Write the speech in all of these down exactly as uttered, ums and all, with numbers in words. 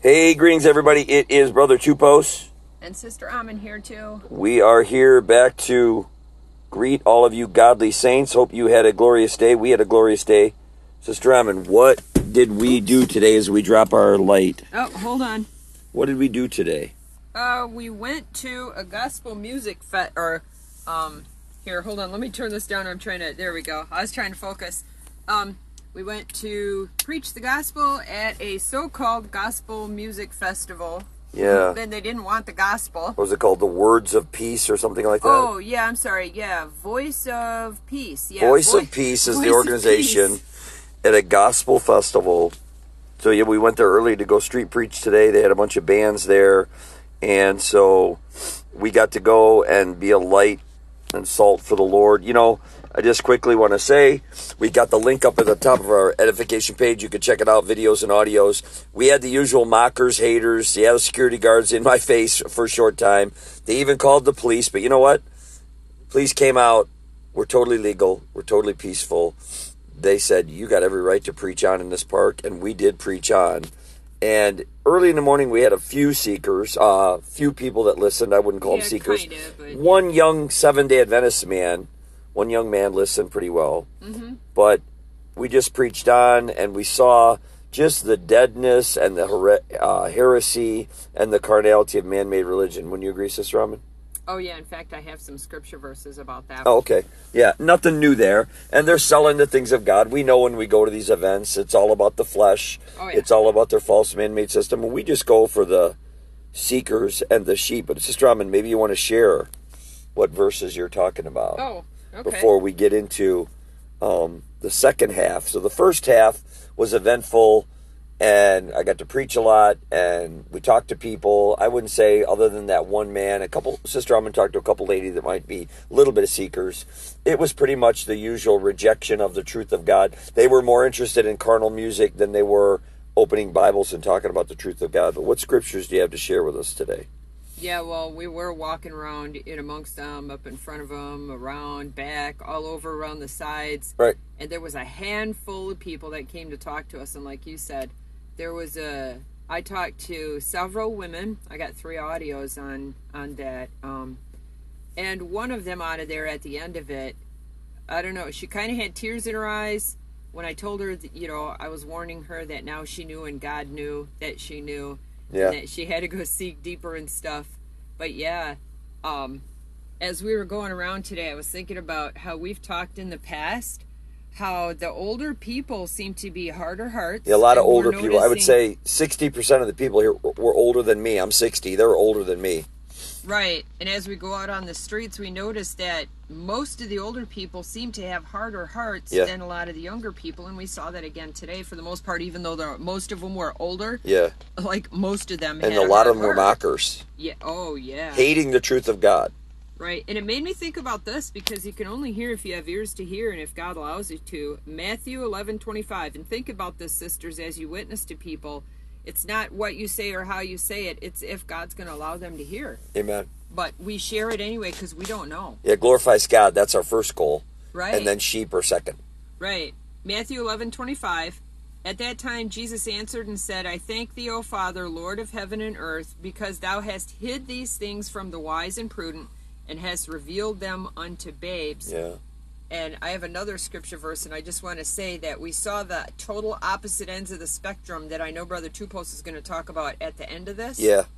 Hey, greetings everybody. It is Brother Tupos. And Sister Amin here too. We are here back to greet all of you godly saints. Hope you had a glorious day. We had a glorious day. Sister Amin, what did we do today as we drop our light? Oh, hold on. What did we do today? Uh, we went to a gospel music fet, or, um, here, hold on, let me turn this down. I'm trying to, there we go. I was trying to focus. Um, we went to preach the gospel at a so-called gospel music festival. Yeah. Then they didn't want the gospel. What was it called? The Words of Peace or something like that? Oh, yeah, I'm sorry. Yeah, Voice of Peace. Yeah, Voice Voice of Peace is Voice the organization at a gospel festival. So, yeah, we went there early to go street preach today. They had a bunch of bands there. And so we got to go and be a light and salt for the Lord. You know, I just quickly want to say, we got the link up at the top of our edification page. You can check it out, videos and audios. We had the usual mockers, haters. Yeah, the security guards in my face for a short time. They even called the police. But you know what? Police came out. We're totally legal. We're totally peaceful. They said, you got every right to preach on in this park. And we did preach on. And early in the morning, we had a few seekers, a uh, few people that listened. I wouldn't call yeah, them seekers. Kind of, but... One young Seventh-day Adventist man, one young man listened pretty well. Mm-hmm. But we just preached on, and we saw just the deadness and the her uh, heresy and the carnality of man-made religion. Wouldn't you agree, Sister Raman? Oh, yeah. In fact, I have some scripture verses about that. Oh, okay. Yeah, nothing new there. And they're selling the things of God. We know when we go to these events, it's all about the flesh. Oh, yeah. It's all about their false man-made system. And we just go for the seekers and the sheep. But Sister Raman, maybe you want to share what verses you're talking about. Oh, okay. Before we get into um, the second half. So the first half was eventful. And I got to preach a lot, and we talked to people. I wouldn't say, other than that one man, a couple, Sister Almond talked to a couple ladies that might be a little bit of seekers. It was pretty much the usual rejection of the truth of God. They were more interested in carnal music than they were opening Bibles and talking about the truth of God. But what scriptures do you have to share with us today? Yeah, well, we were walking around in amongst them, up in front of them, around, back, all over around the sides. Right. And there was a handful of people that came to talk to us, and like you said, there was a, I talked to several women. I got three audios on, on that. Um, and one of them out of there at the end of it, I don't know, she kind of had tears in her eyes when I told her that, you know, I was warning her that now she knew and God knew that she knew. Yeah. And that she had to go seek deeper and stuff. But yeah, um, as we were going around today, I was thinking about how we've talked in the past, how the older people seem to be harder hearts. Yeah, a lot of older noticing... people. I would say sixty percent of the people here were older than me. I'm sixty. They're older than me. Right. And as we go out on the streets, we notice that most of the older people seem to have harder hearts yeah. than a lot of the younger people. And we saw that again today for the most part, even though the, most of them were older. Yeah. Like most of them And had a lot a of them were mockers. Yeah. Oh, yeah. Hating the truth of God. Right, and it made me think about this because you can only hear if you have ears to hear and if God allows you to. Matthew eleven twenty-five, and think about this, sisters, as you witness to people. It's not what you say or how you say it, it's if God's going to allow them to hear. Amen. But we share it anyway because we don't know. Yeah, glorifies God, that's our first goal. Right. And then sheep are second. Right. Matthew eleven twenty-five, at that time Jesus answered and said, I thank thee, O Father, Lord of heaven and earth, because thou hast hid these things from the wise and prudent, and has revealed them unto babes. Yeah. And I have another scripture verse, and I just want to say that we saw the total opposite ends of the spectrum that I know Brother Tupos is going to talk about at the end of this. Yeah.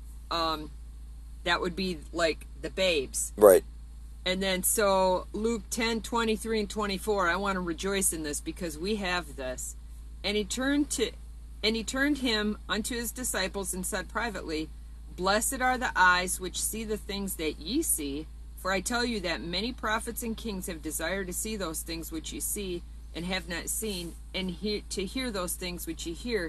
Um, that would be like the babes. Right. And then so Luke ten, twenty-three and twenty-four, I want to rejoice in this because we have this. And he turned to, and he turned him unto his disciples and said privately, Blessed are the eyes which see the things that ye see, for I tell you that many prophets and kings have desired to see those things which ye see, and have not seen, and he- to hear those things which ye hear,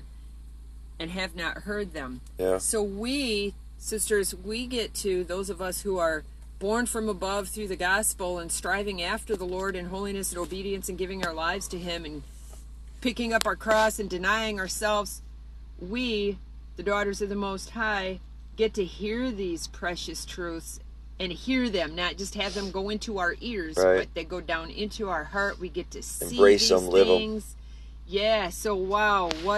and have not heard them. Yeah. So we, sisters, we get to, those of us who are born from above through the gospel and striving after the Lord in holiness and obedience and giving our lives to Him and picking up our cross and denying ourselves, we, the daughters of the Most High, get to hear these precious truths and hear them, not just have them go into our ears, right. but they go down into our heart. We get to see Embrace these them, live them. things. Yeah, so wow, what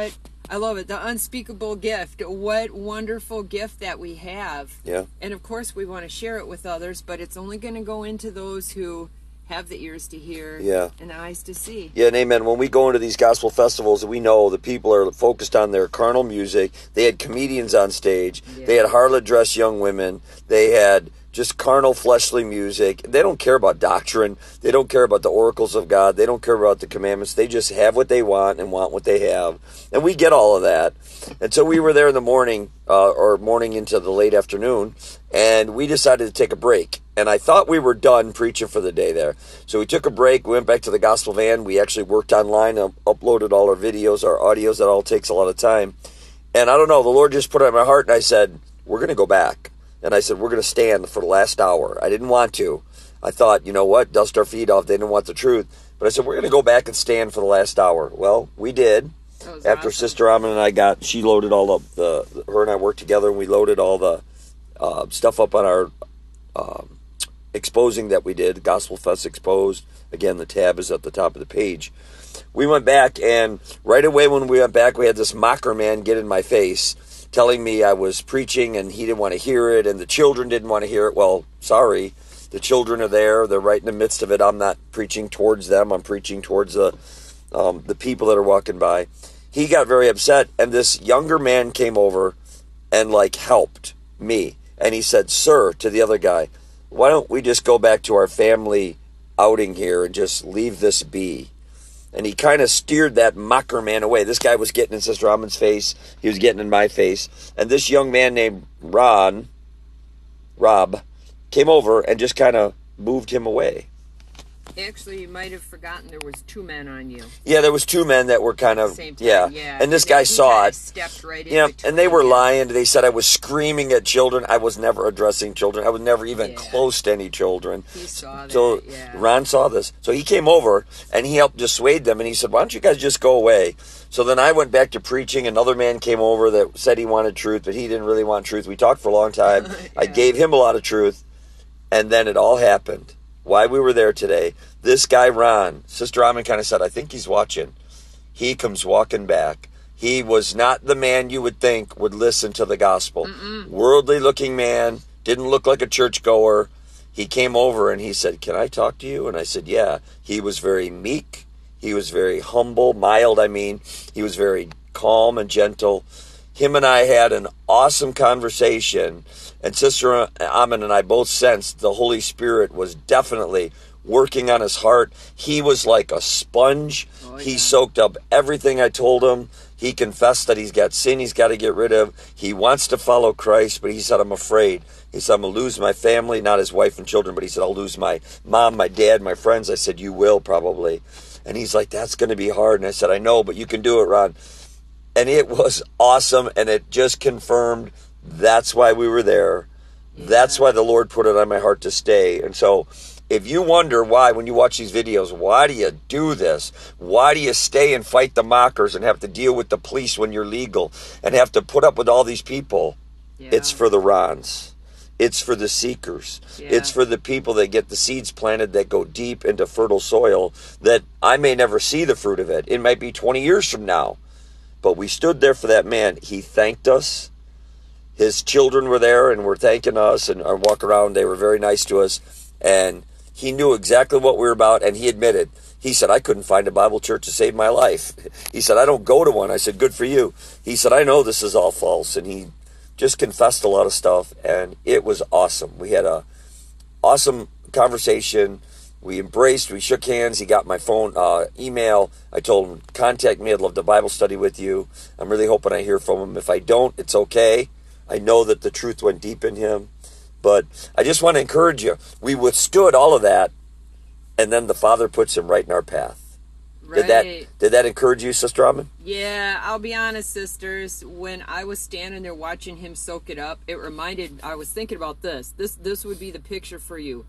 I love it. The unspeakable gift. What wonderful gift that we have. Yeah. And of course we want to share it with others, but it's only going to go into those who have the ears to hear yeah. and the eyes to see. Yeah, and amen. When we go into these gospel festivals, we know the people are focused on their carnal music. They had comedians on stage. Yeah. They had harlot-dressed young women. They had just carnal, fleshly music. They don't care about doctrine. They don't care about the oracles of God. They don't care about the commandments. They just have what they want and want what they have. And we get all of that. And so we were there in the morning, uh, or morning into the late afternoon, and we decided to take a break. And I thought we were done preaching for the day there. So we took a break. We went back to the gospel van. We actually worked online and uploaded all our videos, our audios. That all takes a lot of time. And I don't know, the Lord just put it in my heart, and I said, we're going to go back. And I said, we're going to stand for the last hour. I didn't want to. I thought, you know what, dust our feet off. They didn't want the truth. But I said, we're going to go back and stand for the last hour. Well, we did. After awesome. Sister Amon and I got, she loaded all of the, her and I worked together, and we loaded all the uh, stuff up on our um, exposing that we did, Gospel Fest Exposed. Again, the tab is at the top of the page. We went back, and right away when we went back, we had this mocker man get in my face, telling me I was preaching and he didn't want to hear it, and the children didn't want to hear it. Well, sorry, the children are there. They're right in the midst of it. I'm not preaching towards them. I'm preaching towards the um, the people that are walking by. He got very upset, and this younger man came over and like helped me. And he said, sir, to the other guy, why don't we just go back to our family outing here and just leave this be? And he kind of steered that mocker man away. This guy was getting in Sister Amon's face. He was getting in my face. And this young man named Ron, Rob, came over and just kind of moved him away. Actually, you might have forgotten there was two men on you. Yeah, there was two men that were kind of, Same time, yeah. yeah. And this He- guy he saw kinda it. Stepped right in Yeah, between and they were them. lying. They said I was screaming at children. I was never addressing children. I was never even Yeah. close to any children. He saw that, So yeah. Ron saw this. So he came over and he helped dissuade them. And he said, why don't you guys just go away? So then I went back to preaching. Another man came over that said he wanted truth, but he didn't really want truth. We talked for a long time. I Yeah. gave him a lot of truth. And then it all happened. Why we were there today. This guy, Ron, Sister Amon kind of said, I think he's watching. He comes walking back. He was not the man you would think would listen to the gospel. Mm-mm. Worldly looking man, didn't look like a churchgoer. He came over and he said, can I talk to you? And I said, yeah. He was very meek. He was very humble, mild, I mean. He was very calm and gentle. Him and I had an awesome conversation. And Sister Amon and I both sensed the Holy Spirit was definitely working on his heart. He was like a sponge. Oh, He yeah. soaked up everything I told him. He confessed that he's got sin he's got to get rid of. He wants to follow Christ, but he said, I'm afraid. He said, I'm going to lose my family, not his wife and children, but he said, I'll lose my mom, my dad, my friends. I said, you will probably. And he's like, that's going to be hard. And I said, I know, but you can do it, Ron. And it was awesome, and it just confirmed that's why we were there. Yeah. That's why the Lord put it on my heart to stay. And so if you wonder why, when you watch these videos, why do you do this? Why do you stay and fight the mockers and have to deal with the police when you're legal and have to put up with all these people? Yeah. It's for the Rons. It's for the seekers. Yeah. It's for the people that get the seeds planted that go deep into fertile soil that I may never see the fruit of it. It might be twenty years from now. But we stood there for that man. He thanked us. His children were there and were thanking us and, and walk around. They were very nice to us. And he knew exactly what we were about. And he admitted, he said, I couldn't find a Bible church to save my life. He said, I don't go to one. I said, good for you. He said, I know this is all false. And he just confessed a lot of stuff. And it was awesome. We had a awesome conversation. We embraced, we shook hands. He got my phone, uh, email. I told him, contact me. I'd love to Bible study with you. I'm really hoping I hear from him. If I don't, it's okay. I know that the truth went deep in him. But I just want to encourage you. We withstood all of that, and then the Father puts him right in our path. Right. Did that, did that encourage you, Sister Amon? Yeah, I'll be honest, sisters. When I was standing there watching him soak it up, it reminded, I was thinking about this. This, this would be the picture for you.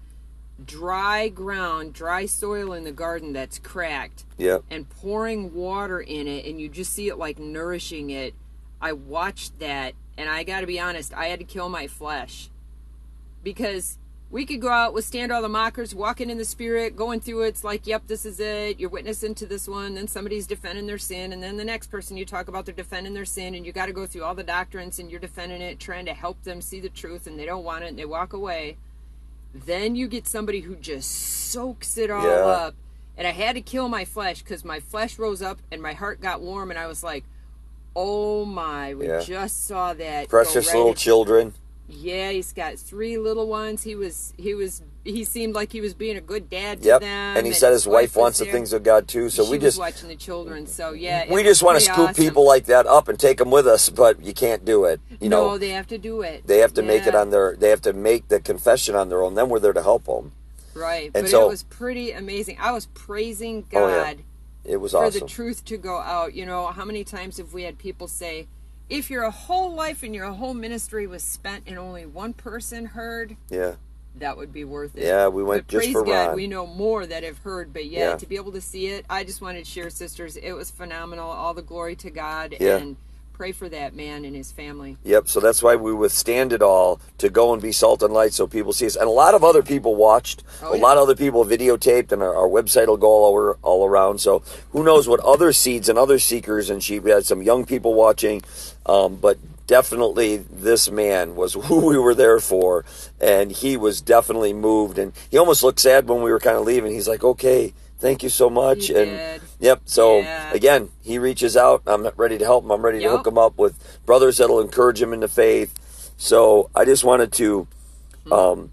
Dry ground, dry soil in the garden that's cracked, Yeah. and pouring water in it, and you just see it like nourishing it. I watched that, and I got to be honest, I had to kill my flesh, because We could go out, withstand all the mockers, walking in the Spirit, going through it. It's like, yep, this is it. You're witnessing to this one. Then somebody's defending their sin. And then the next person you talk about, they're defending their sin. And you got to go through all the doctrines and you're defending it, trying to help them see the truth. And they don't want it and they walk away. Then you get somebody who just soaks it all Yeah. up. And I had to kill my flesh because my flesh rose up and my heart got warm. And I was like, oh my, we Yeah. just saw that. Precious go right little at- children. Yeah, he's got three little ones. He was, he was, he seemed like he was being a good dad to Yep. them. And he said his wife was wants the there. things of God too. So She we was just watching the children. So yeah, we it just was want to pretty scoop awesome. people like that up and take them with us, but you can't do it. You no, know, they have to do it. they have to make it Yeah. on their. They have to make the confession on their own. Then we're there to help them. Right, And but so- it was pretty amazing. I was praising Oh, God yeah. It was for awesome. the truth to go out. You know, how many times have we had people say, if your whole life and your whole ministry was spent and only one person heard, Yeah. that would be worth it. Yeah, we went but just praise for God, Ron. we know more that have heard. But yeah, Yeah. to be able to see it, I just wanted to share, sisters. It was phenomenal. All the glory to God. Yeah. And pray for that man and his family. Yep, so that's why we withstand it all to go and be salt and light so people see us. And a lot of other people watched. Oh, a yeah. lot of other people videotaped, and our, our website will go all over, all around. So who knows what other seeds and other seekers and sheep. We had some young people watching, um, but definitely this man was who we were there for, and he was definitely moved. And he almost looked sad when we were kind of leaving. He's like, okay, thank you so much. He and did. Yep, so Yeah. again, he reaches out. I'm ready to help him. I'm ready to Yep. hook him up with brothers that'll encourage him in the faith. So I just wanted to, um,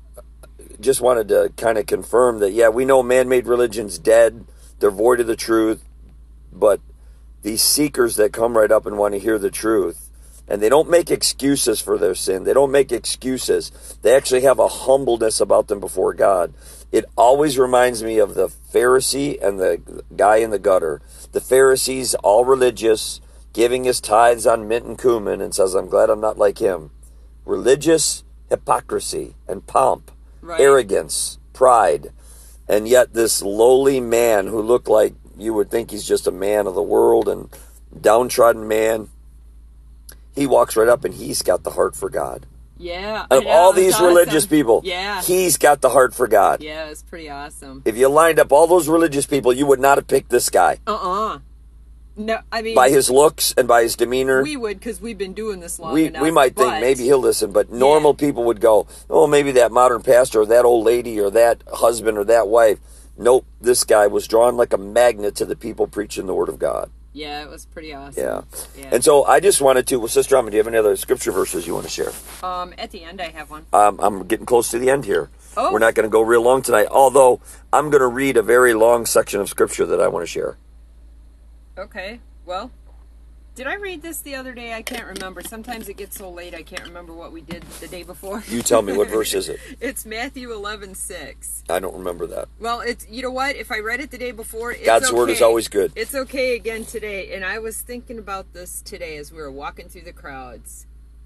just wanted to kind of confirm that, yeah, we know man-made religion's dead. They're void of the truth. But these seekers that come right up and want to hear the truth, and they don't make excuses for their sin. They don't make excuses. They actually have a humbleness about them before God. It always reminds me of the Pharisee and the guy in the gutter. The Pharisee's all religious, giving his tithes on mint and cumin, and says, I'm glad I'm not like him. Religious hypocrisy and pomp, Right. arrogance, pride. And yet this lowly man who looked like you would think he's just a man of the world and downtrodden man, he walks right up and he's got the heart for God. Yeah. Out of I know, all it's these awesome. religious people, Yeah. he's got the heart for God. Yeah, it's pretty awesome. If you lined up all those religious people, you would not have picked this guy. Uh-uh. No, I mean, By his looks and by his demeanor, we would because we've been doing this long we, enough. we might think but- maybe he'll listen, but normal people would go, oh, maybe that modern pastor or that old lady or that husband or that wife. Nope, this guy was drawn like a magnet to the people preaching the word of God. Yeah, it was pretty awesome. Yeah. Yeah. And so I just wanted to, well, Sister Alma, do you have any other scripture verses you want to share? Um, at the end, I have one. Um, I'm getting close to the end here. Oh. We're not going to go real long tonight, although I'm going to read a very long section of scripture that I want to share. Okay. Well, did I read this the other day? I can't remember. Sometimes it gets so late I can't remember what we did the day before. You tell me, what verse is it? It's Matthew eleven six. I don't remember that. Well, it's, you know what? If I read it the day before, it's God's word is okay. always good. It's okay again today. And I was thinking about this today as we were walking through the crowds.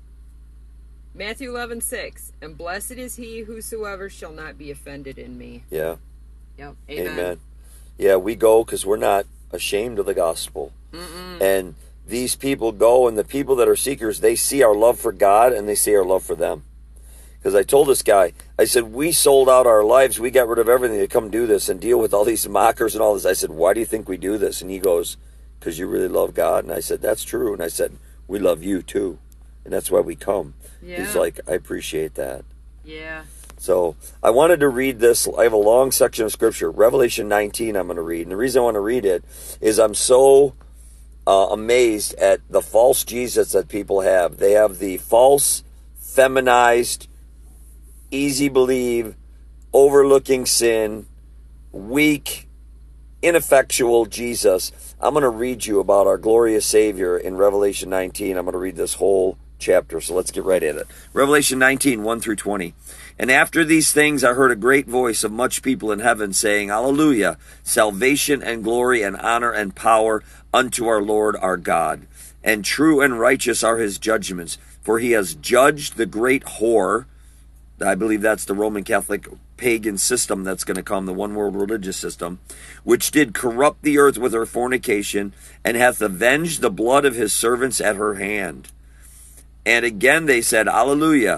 Matthew eleven six. And blessed is he whosoever shall not be offended in me. Yeah. Yep. Amen. Amen. Yeah, we go because we're not ashamed of the gospel. Mm-mm. And these people go, and the people that are seekers, they see our love for God and they see our love for them. Because I told this guy, I said, we sold out our lives. We got rid of everything to come do this and deal with all these mockers and all this. I said, why do you think we do this? And he goes, because you really love God. And I said, that's true. And I said, we love you too. And that's why we come. Yeah. He's like, I appreciate that. Yeah. So I wanted to read this. I have a long section of scripture, Revelation nineteen I'm going to read. And the reason I want to read it is I'm so uh, amazed at the false Jesus that people have. They have the false, feminized, easy believe, overlooking sin, weak, ineffectual Jesus. I'm going to read you about our glorious Savior in Revelation nineteen. I'm going to read this whole chapter, so let's get right at it. Revelation nineteen, one through twenty. And after these things I heard a great voice of much people in heaven saying, Hallelujah, salvation and glory and honor and power unto our Lord our God. And true and righteous are his judgments, for he has judged the great whore. I believe that's the Roman Catholic pagan system that's going to come, the one world religious system, which did corrupt the earth with her fornication, and hath avenged the blood of his servants at her hand. And again they said, Hallelujah.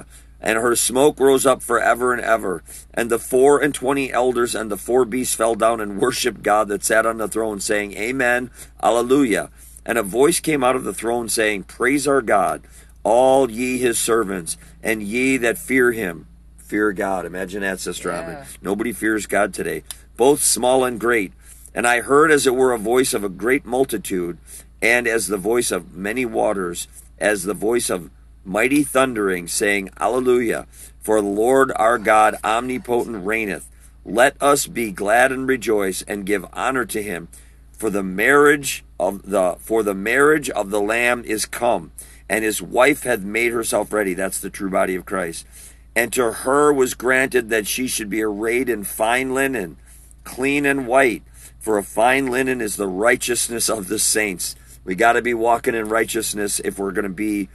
and her smoke rose up forever and ever. And the four and twenty elders and the four beasts fell down and worshipped God that sat on the throne, saying, Amen, Alleluia. And a voice came out of the throne, saying, Praise our God, all ye his servants, and ye that fear him. Fear God. Imagine that, Sister Yeah. Robin. Nobody fears God today, both small and great. And I heard as it were a voice of a great multitude, and as the voice of many waters, as the voice of mighty thundering, saying, Alleluia, for the Lord our God omnipotent reigneth. Let us be glad and rejoice, and give honor to him, for the marriage of the for the marriage of the Lamb is come, and his wife hath made herself ready. That's the true body of Christ. And to her was granted that she should be arrayed in fine linen, clean and white, for a fine linen is the righteousness of the saints. We got to be walking in righteousness if we're going to be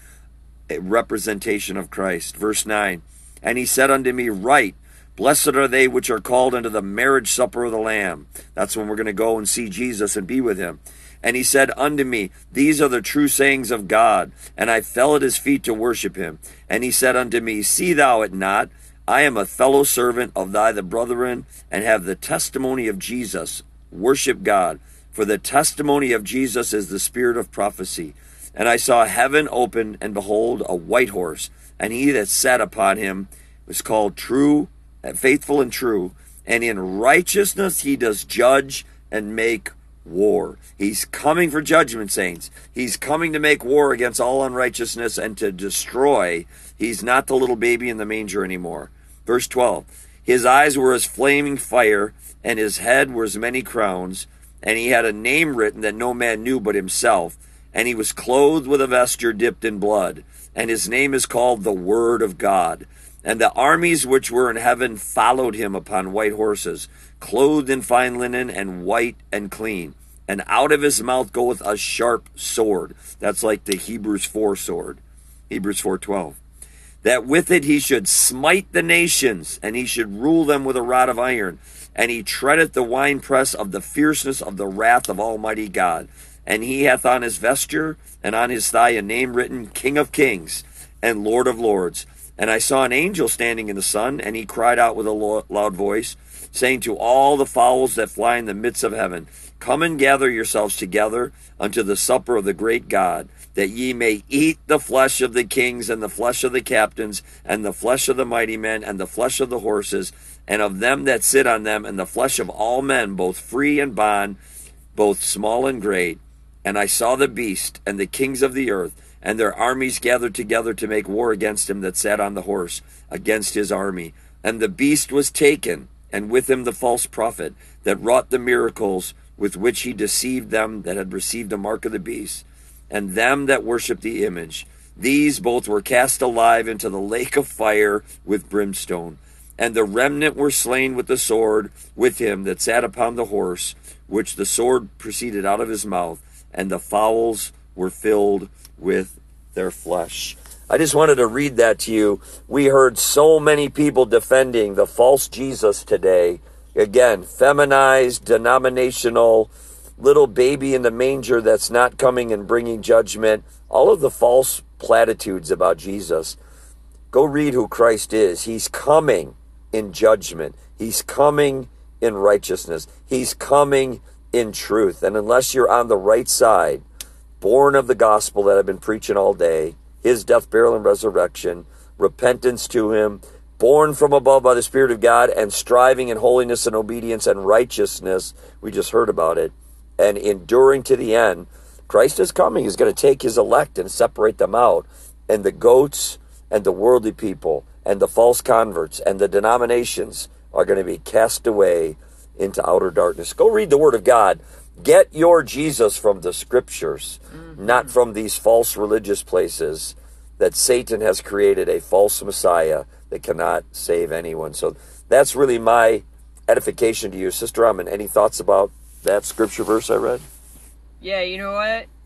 a representation of Christ. Verse nine, and he said unto me, Write, blessed are they which are called unto the marriage supper of the Lamb. That's when we're going to go and see Jesus and be with him. And he said unto me, These are the true sayings of God. And I fell at his feet to worship him. And he said unto me, See thou it not, I am a fellow servant of thy the brethren, and have the testimony of Jesus. Worship God. For the testimony of Jesus is the spirit of prophecy. And I saw heaven open, and behold, a white horse. And he that sat upon him was called True, Faithful and True. And in righteousness he does judge and make war. He's coming for judgment, saints. He's coming to make war against all unrighteousness and to destroy. He's not the little baby in the manger anymore. Verse twelve, his eyes were as flaming fire, and his head were as many crowns, and he had a name written that no man knew but himself, and he was clothed with a vesture dipped in blood, and his name is called the Word of God. And the armies which were in heaven followed him upon white horses, clothed in fine linen, and white and clean. And out of his mouth goeth a sharp sword. That's like the Hebrews four sword. Hebrews four twelve. That with it he should smite the nations, and he should rule them with a rod of iron. And he treadeth the winepress of the fierceness of the wrath of Almighty God. And he hath on his vesture and on his thigh a name written, King of Kings and Lord of Lords. And I saw an angel standing in the sun, and he cried out with a loud voice, saying to all the fowls that fly in the midst of heaven, Come and gather yourselves together unto the supper of the great God, that ye may eat the flesh of the kings, and the flesh of the captains, and the flesh of the mighty men, and the flesh of the horses, and of them that sit on them, and the flesh of all men, both free and bond, both small and great. And I saw the beast, and the kings of the earth, and their armies gathered together to make war against him that sat on the horse, against his army. And the beast was taken, and with him the false prophet, that wrought the miracles with which he deceived them that had received a mark of the beast, and them that worshipped the image. These both were cast alive into the lake of fire with brimstone. And the remnant were slain with the sword with him that sat upon the horse, which the sword proceeded out of his mouth, and the fowls were filled with their flesh. I just wanted to read that to you. We heard so many people defending the false Jesus today. Again, feminized, denominational, little baby in the manger that's not coming and bringing judgment. All of the false platitudes about Jesus. Go read who Christ is. He's coming in judgment. He's coming in righteousness. He's coming in truth. And unless you're on the right side, born of the gospel that I've been preaching all day, his death, burial, and resurrection, repentance to him, born from above by the Spirit of God, and striving in holiness and obedience and righteousness, we just heard about it, and enduring to the end, Christ is coming. He's going to take his elect and separate them out, and the goats and the worldly people and the false converts and the denominations are going to be cast away into outer darkness. Go read the Word of God. Get your Jesus from the Scriptures, mm-hmm. not from these false religious places that Satan has created a false Messiah that cannot save anyone. So that's really my edification to you. Sister Amin, any thoughts about that scripture verse I read? Yeah, you know what?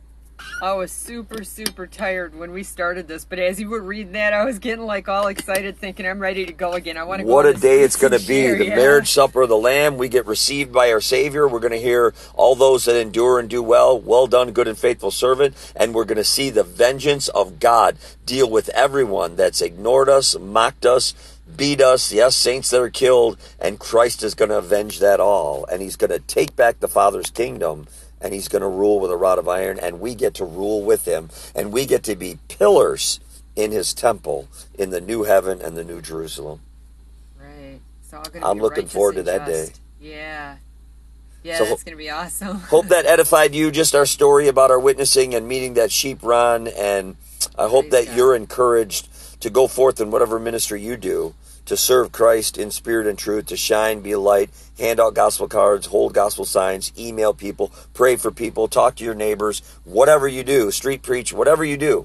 I was super, super tired when we started this, but as you were reading that, I was getting like all excited, thinking I'm ready to go again. I want to go. What on a the day it's streets going to and be. share, The yeah. marriage supper of the Lamb. We get received by our Savior. We're going to hear all those that endure and do well. Well done, good and faithful servant. And we're going to see the vengeance of God deal with everyone that's ignored us, mocked us, beat us. Yes, saints that are killed. And Christ is going to avenge that all. And he's going to take back the Father's kingdom. And he's going to rule with a rod of iron. And we get to rule with him. And we get to be pillars in his temple in the new heaven and the new Jerusalem. Right. It's all gonna I'm be looking righteous forward to and that day. just. Yeah. Yeah, So, that's going to be awesome. Hope that edified you, just our story about our witnessing and meeting that sheep run. And I hope Praise that God. you're encouraged to go forth in whatever ministry you do, to serve Christ in spirit and truth, to shine, be a light, hand out gospel cards, hold gospel signs, email people, pray for people, talk to your neighbors, whatever you do, street preach, whatever you do.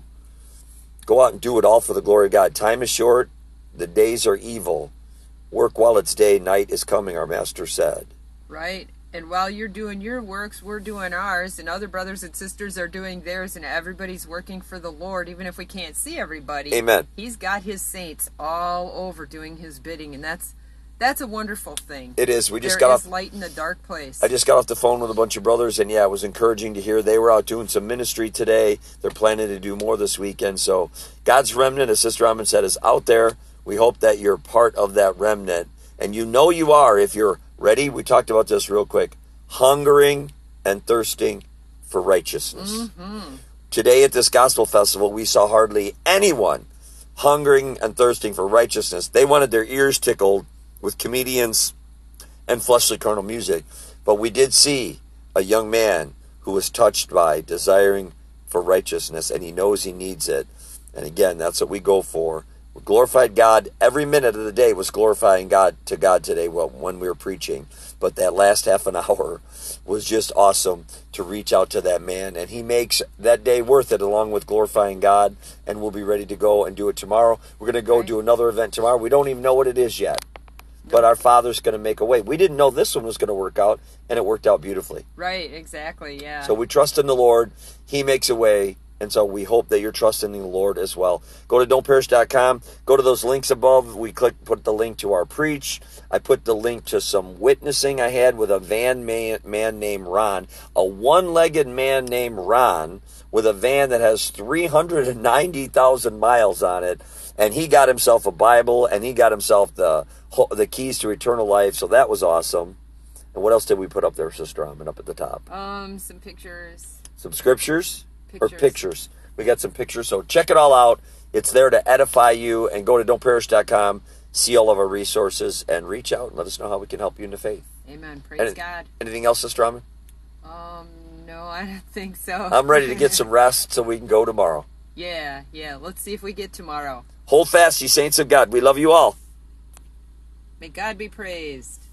Go out and do it all for the glory of God. Time is short. The days are evil. Work while it's day. Night is coming, our master said. Right. And while you're doing your works, we're doing ours, and other brothers and sisters are doing theirs, and everybody's working for the Lord, even if we can't see everybody. Amen. He's got his saints all over doing his bidding, and that's that's a wonderful thing. It is. We just there got is off. light in a dark place. I just got off the phone with a bunch of brothers, and yeah, it was encouraging to hear they were out doing some ministry today. They're planning to do more this weekend. So God's remnant, as Sister Rahman said, is out there. We hope that you're part of that remnant. And you know you are if you're ready. We talked about this real quick. Hungering and thirsting for righteousness. Mm-hmm. Today at this gospel festival, we saw hardly anyone hungering and thirsting for righteousness. They wanted their ears tickled with comedians and fleshly carnal music. But we did see a young man who was touched by desiring for righteousness, and he knows he needs it. And again, that's what we go for. We glorified God. Every minute of the day was glorifying God to God today when we were preaching. But that last half an hour was just awesome to reach out to that man. And he makes that day worth it along with glorifying God. And we'll be ready to go and do it tomorrow. We're going to go Right. do another event tomorrow. We don't even know what it is yet. But our Father's going to make a way. We didn't know this one was going to work out, and it worked out beautifully. Right, exactly, yeah. So we trust in the Lord. He makes a way. And so we hope that you're trusting in the Lord as well. Go to don't perish dot com. Go to those links above. We click, put the link to our preach. I put the link to some witnessing I had with a van man, man named Ron. A one-legged man named Ron with a van that has three hundred ninety thousand miles on it. And he got himself a Bible, and he got himself the the keys to eternal life. So that was awesome. And what else did we put up there, Sister Rahman, up at the top? Um, some pictures. Some scriptures? Pictures. Or pictures. We got some pictures, so check it all out. It's there to edify you, and go to don't perish dot com, see all of our resources, and reach out and let us know how we can help you in the faith. Amen. Praise And- God. Anything else, Sister Rahman? Um, no, I don't think so. I'm ready to get some rest so we can go tomorrow. Yeah, yeah. Let's see if we get tomorrow. Hold fast, ye saints of God. We love you all. May God be praised.